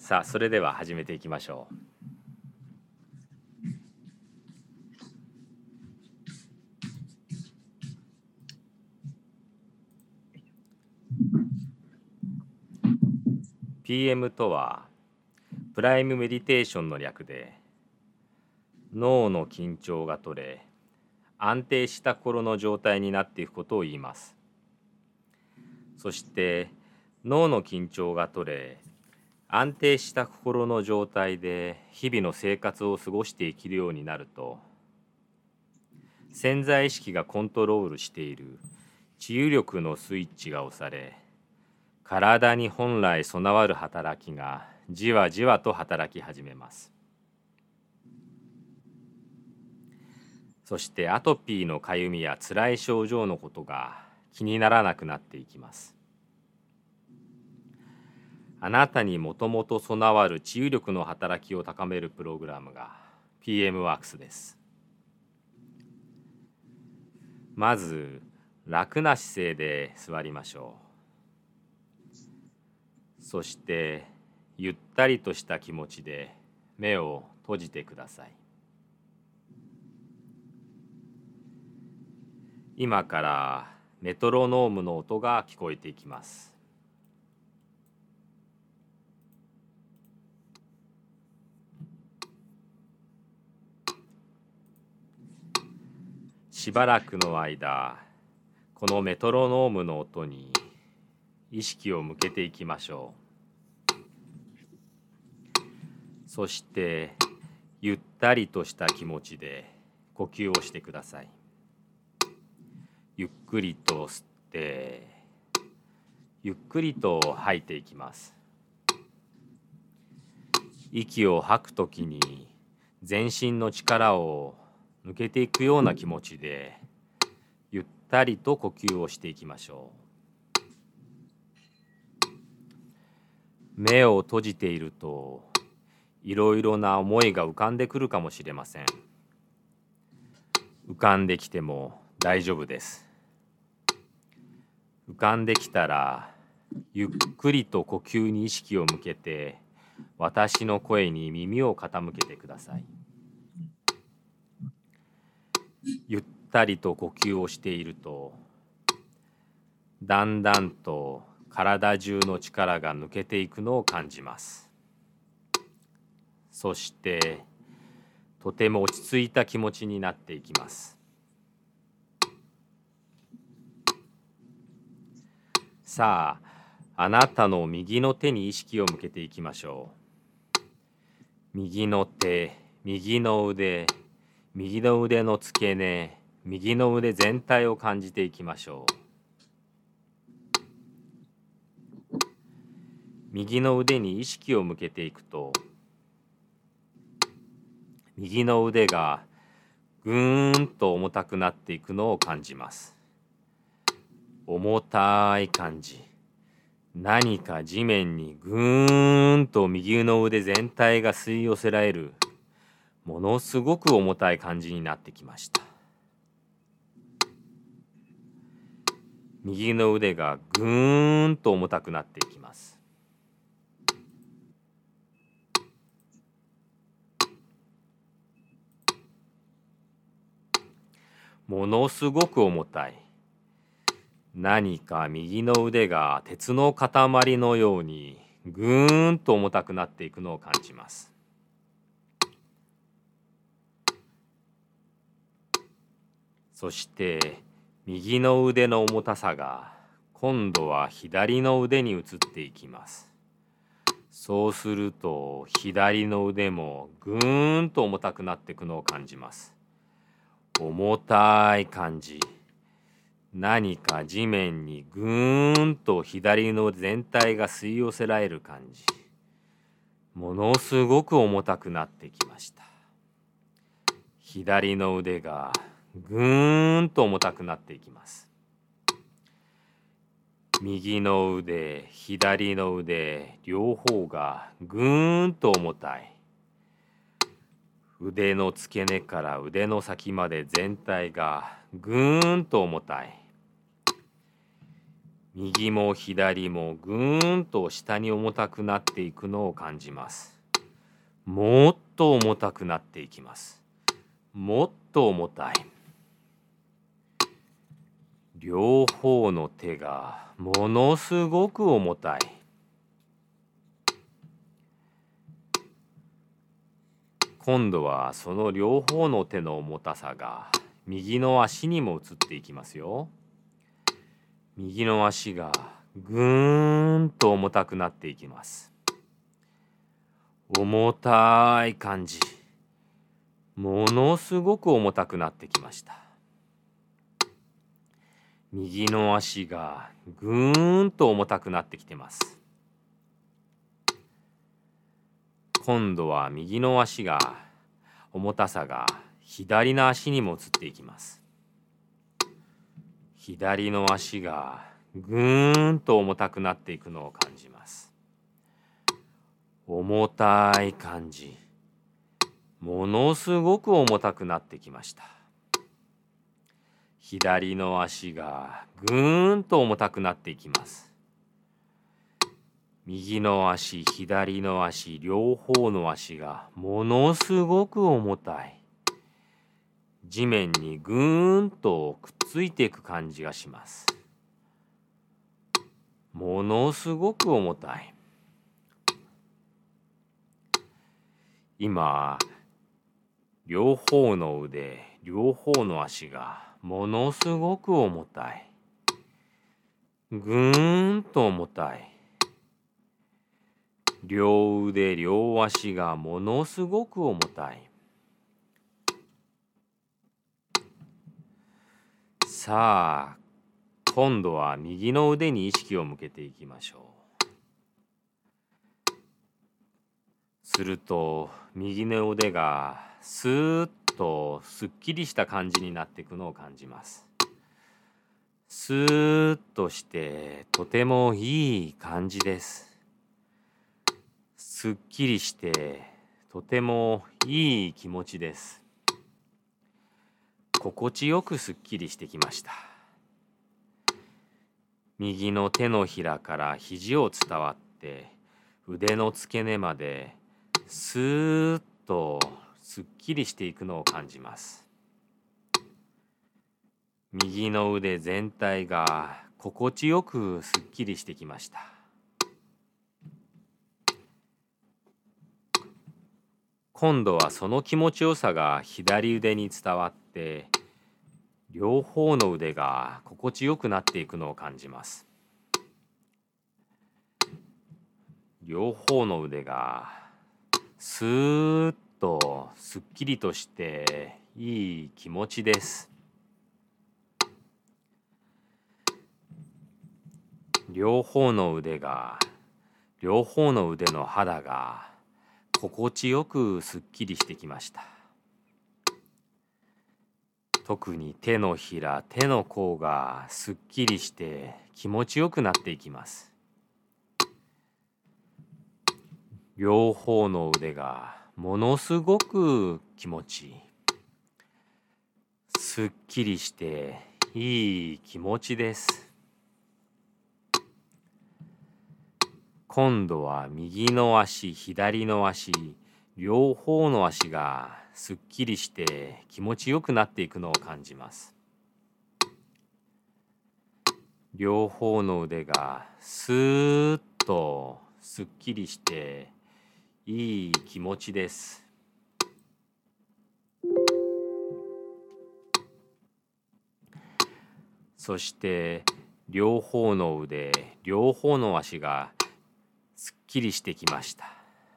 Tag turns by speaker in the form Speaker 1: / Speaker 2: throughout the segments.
Speaker 1: さあ、それでは始めていきましょう。PM とはプライムメディテーションの略で、脳の緊張が取れ安定した心の状態になっていくことを言います。そして脳の緊張が取れ安定した心の状態で日々の生活を過ごしていけるようになると、潜在意識がコントロールしている治癒力のスイッチが押され、体に本来備わる働きがじわじわと働き始めます。そしてアトピーのかゆみやつらい症状のことが気にならなくなっていきます。あなたにもともと備わる治癒力の働きを高めるプログラムが PM ワークスです。まず楽な姿勢で座りましょう。そしてゆったりとした気持ちで目を閉じてください。今からメトロノームの音が聞こえていきます。しばらくの間、このメトロノームの音に意識を向けていきましょう。そしてゆったりとした気持ちで呼吸をしてください。ゆっくりと吸ってゆっくりと吐いていきます。息を吐くときに全身の力を抜けていくような気持ちでゆったりと呼吸をしていきましょう。目を閉じているといろいろな思いが浮かんでくるかもしれません。浮かんできても大丈夫です。浮かんできたらゆっくりと呼吸に意識を向けて私の声に耳を傾けてください。ゆったりと呼吸をしているとだんだんと体中の力が抜けていくのを感じます。そしてとても落ち着いた気持ちになっていきます。さあ、あなたの右の手に意識を向けていきましょう。右の手、右の腕、右の腕の付け根、右の腕全体を感じていきましょう。右の腕に意識を向けていくと、右の腕がぐーんと重たくなっていくのを感じます。重たい感じ。何か地面にぐーんと右の腕全体が吸い寄せられる、ものすごく重たい感じになってきました。右の腕がぐーんと重たくなっていきます。ものすごく重たい。何か右の腕が鉄の塊のようにぐーんと重たくなっていくのを感じます。そして右の腕の重たさが今度は左の腕に移っていきます。そうすると左の腕もぐーんと重たくなっていくのを感じます。重たい感じ。何か地面にぐーんと左の全体が吸い寄せられる感じ。ものすごく重たくなってきました。左の腕がぐーんと重たくなっていきます。右の腕、左の腕、両方がぐーんと重たい。腕の付け根から腕の先まで全体がぐーんと重たい。 右も左もぐーんと下に重たくなっていくのを感じます。もっと重たくなっていきます。もっと重たい。両方の手がものすごく重たい。今度はその両方の手の重たさが右の足にも移っていきますよ。右の足がぐーんと重たくなっていきます。重たい感じ。ものすごく重たくなってきました。右の足がぐーんと重たくなってきてます。今度は右の足が重たさが左の足にも移っていきます。左の足がぐーんと重たくなっていくのを感じます。重たい感じ。ものすごく重たくなってきました。左の足がぐーんと重たくなっていきます。右の足、左の足、両方の足がものすごく重たい。地面にぐーんとくっついていく感じがします。ものすごく重たい。今、両方の腕、両方の足がものすごく重たい。ぐーんと重たい。両腕、両足がものすごく重たい。さあ、今度は右の腕に意識を向けていきましょう。すると、右の腕がスーッとすっきりした感じになっていくのを感じます。スーッとしてとてもいい感じです。すっきりしてとてもいい気持ちです。心地よくすっきりしてきました。右の手のひらから肘を伝わって腕の付け根までスーッとすっきりしていくのを感じます。右の腕全体が心地よくすっきりしてきました。今度はその気持ちよさが左腕に伝わって両方の腕が心地よくなっていくのを感じます。両方の腕がスーッとすっきりとしていい気持ちです。両方の腕の肌が心地よくすっきりしてきました。特に手のひら、手の甲がすっきりして気持ちよくなっていきます。両方の腕がものすごく気持ちいい。すっきりしていい気持ちです。今度は右の足、左の足、両方の足がすっきりして気持ちよくなっていくのを感じます。両方の腕がスーッとすっきりしていい気持ちです。そして両方の腕、両方の足がすっきりしてきました。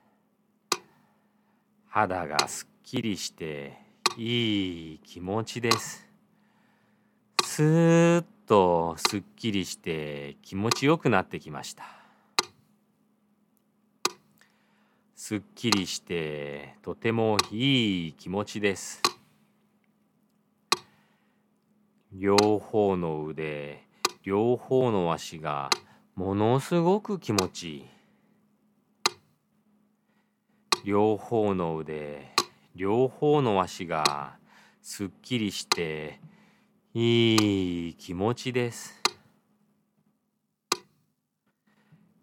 Speaker 1: 肌がすっきりしていい気持ちです。スーッとすっきりして気持ちよくなってきました。すっきりしてとてもいい気持ちです。両方の腕、両方の足がものすごく気持ちいい。両方の腕、両方の足がすっきりしていい気持ちです。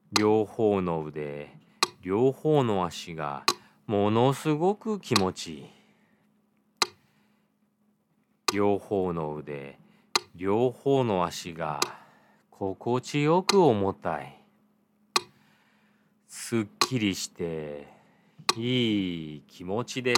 Speaker 1: 両方の腕、両方の足がものすごく気持ちいい。両方の腕、両方の足が心地よく重たい。すっきりしていい気持ちです。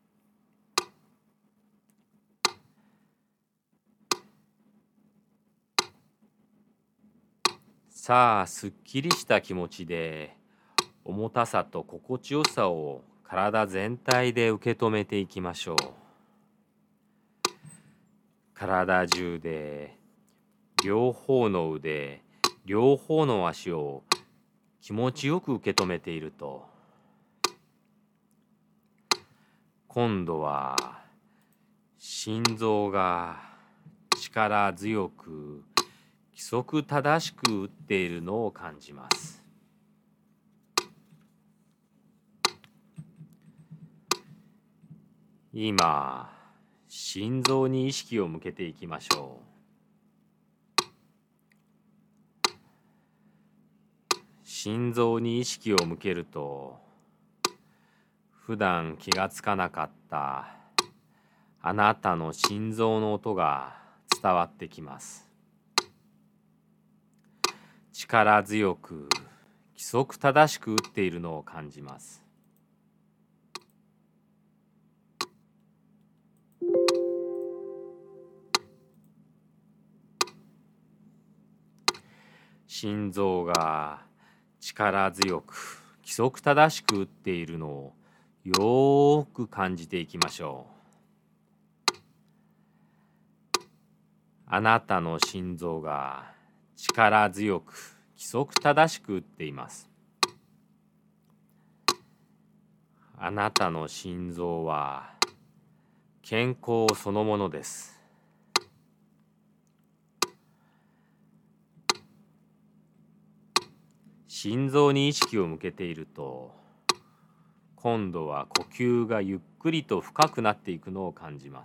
Speaker 1: さあ、すっきりした気持ちで重たさと心地よさを体全体で受け止めていきましょう。体中で両方の腕、両方の足を気持ちよく受け止めていると、今度は心臓が力強く規則正しく打っているのを感じます。今、心臓に意識を向けていきましょう。心臓に意識を向けると、普段気がつかなかったあなたの心臓の音が伝わってきます。力強く規則正しく打っているのを感じます。心臓が力強く規則正しく打っているのをよーく感じていきましょう。あなたの心臓が力強く規則正しく打っています。あなたの心臓は健康そのものです。心臓に意識を向けていると、今度は呼吸がゆっくりと深くなっていくのを感じます。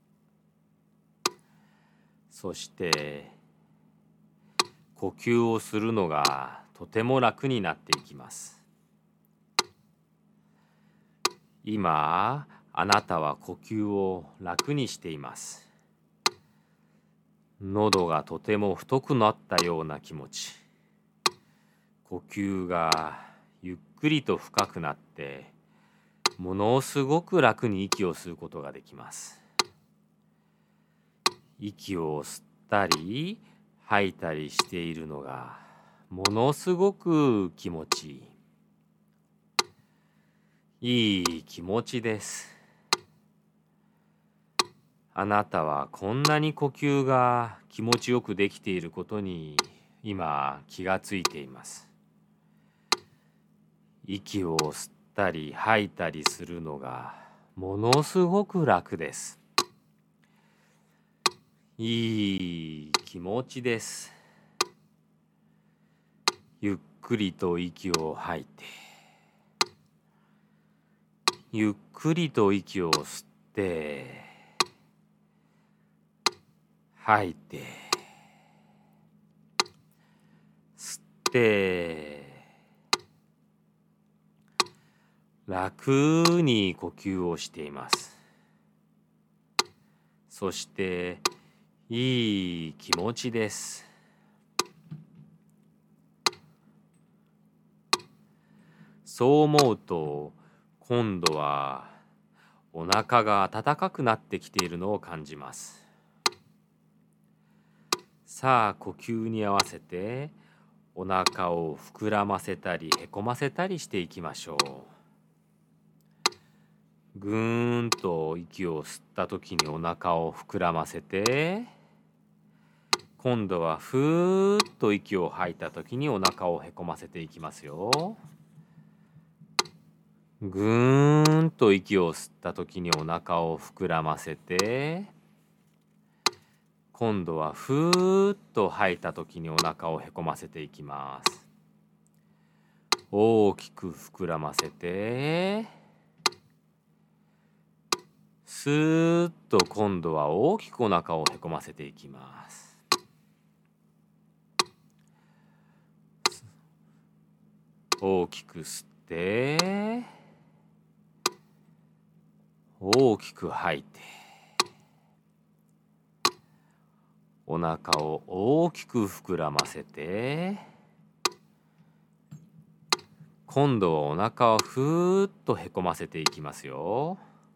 Speaker 1: そして呼吸をするのがとても楽になっていきます。今、あなたは呼吸を楽にしています。喉がとても太くなったような気持ち。呼吸がゆっくりと深くなって、ものすごく楽に息を吸うことができます。息を吸ったり吐いたりしているのがものすごく気持ちいい。いい気持ちです。あなたはこんなに呼吸が気持ちよくできていることに今気がついています。息を吸ったり吐いたりするのがものすごく楽です。いい気持ちです。ゆっくりと息を吐いて、ゆっくりと息を吸って、吐いて、吸って、楽に呼吸をしています。そしていい気持ちです。そう思うと、今度はお腹が温かくなってきているのを感じます。さあ、呼吸に合わせてお腹を膨らませたりへこませたりしていきましょう。ぐーんと息を吸った時にお腹を膨らませて、今度はふーっと息を吐いた時にお腹をへこませていきますよ。ぐーんと息を吸った時にお腹を膨らませて、今度はふーっと吐いた時にお腹をへこませていきます。大きく膨らませて、スーッと今度は大きくお腹をへこませていきます。 大きく吸って大きく吐いて、お腹を大きく膨らませて、今度はお腹をふーっとへこませていきますよ。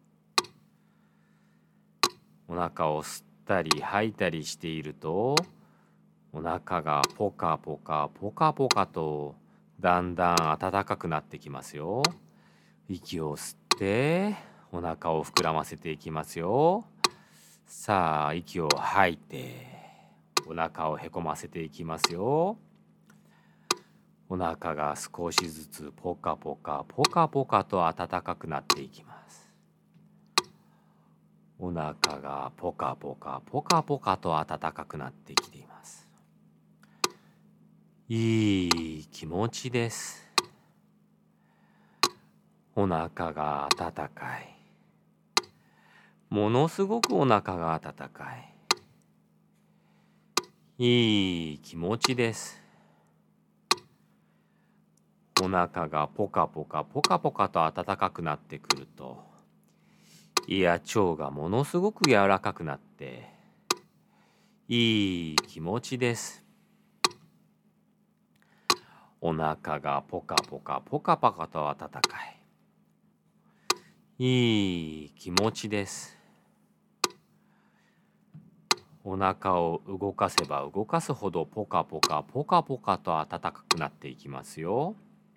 Speaker 1: お腹を吸ったり吐いたりしていると、お腹がポカポカポカポカとだんだん暖かくなってきますよ。息を吸ってお腹を膨らませていきますよ。さあ、息を吐いてお腹をへこませていきますよ。お腹が少しずつポカポカポカポカと暖かくなっていきます。お腹がポカポカポカポカと暖かくなってきています。いい気持ちです。お腹が温かい。ものすごくお腹が温かい。いい気持ちです。お腹がポカポカポカポカと暖かくなってくると、胃や腸がものすごく柔らかくなって、いい気持ちです。お腹がポカポカポカポカと暖かい。いい気持ちです。お腹を動かせば動かすほどポカポカポカポカと暖かくなっていきますよ。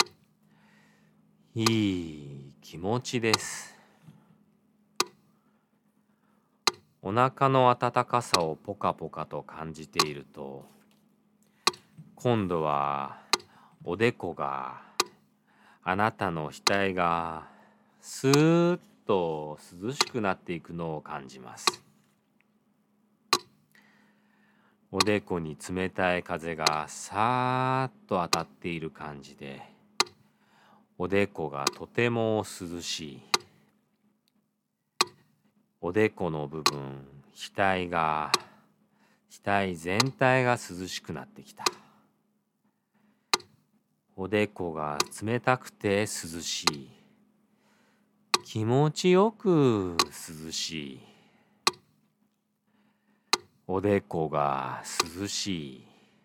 Speaker 1: いい気持ちです。お腹の温かさをポカポカと感じていると、今度はおでこが、あなたの額がスーッと涼しくなっていくのを感じます。おでこに冷たい風がさーっと当たっている感じで、おでこがとても涼しい。おでこの部分、額全体が涼しくなってきた。おでこが冷たくて涼しい。気持ちよく涼しい。おでこが涼し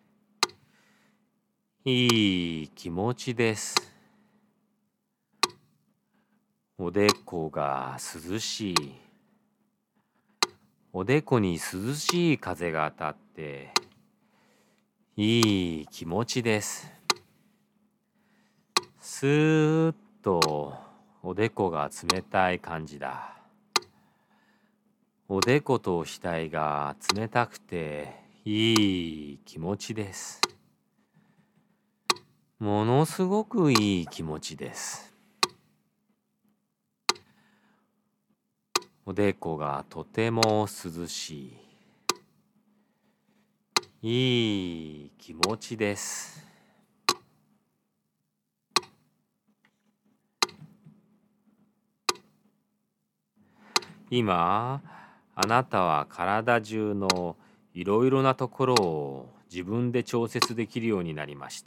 Speaker 1: い。いい気持ちです。おでこが涼しい。おでこに涼しい風が当たって、いい気持ちです。スーッとおでこが冷たい感じだ。おでこと額が冷たくていい気持ちです。ものすごくいい気持ちです。おでこがとても涼しい。いい気持ちです。今、あなたは体中のいろいろなところを自分で調節できるようになりました。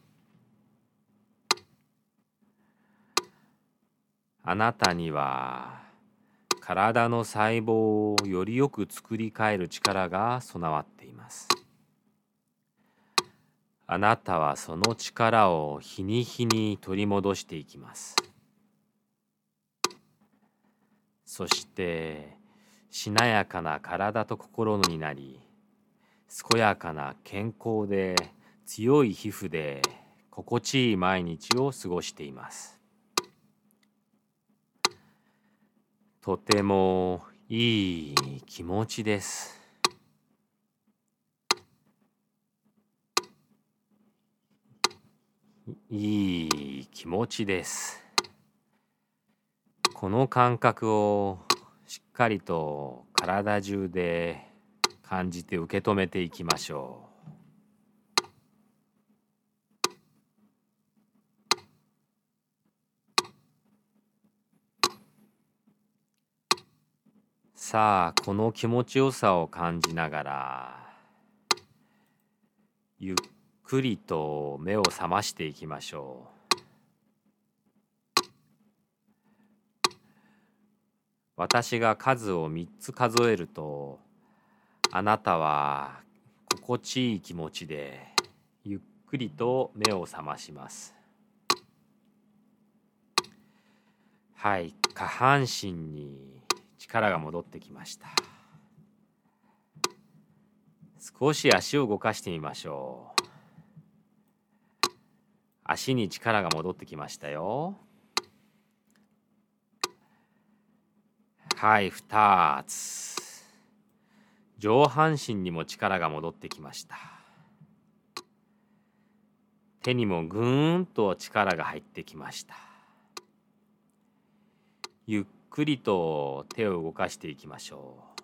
Speaker 1: あなたには体の細胞をよりよく作り変える力が備わっています。あなたはその力を日に日に取り戻していきます。そしてしなやかな体と心になり、健やかな健康で強い皮膚で心地いい毎日を過ごしています。とてもいい気持ちです。いい気持ちです。この感覚をしっかりと体中で感じて受け止めていきましょう。さあ、この気持ちよさを感じながら、ゆっくりと目を覚ましていきましょう。 私が数を3つ数えると、あなたは心地いい気持ちでゆっくりと目を覚まします。はい、下半身に力が戻ってきました。少し足を動かしてみましょう。足に力が戻ってきましたよ。はい、2つ。上半身にも力が戻ってきました。手にもぐーんと力が入ってきました。ゆっくりと手を動かしていきましょう。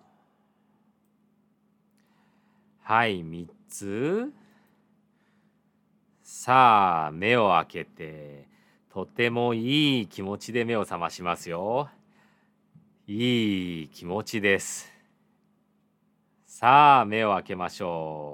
Speaker 1: はい、3つ。さあ、目を開けて、とてもいい気持ちで目を覚ましますよ。いい気持ちです。さあ、目を開けましょう。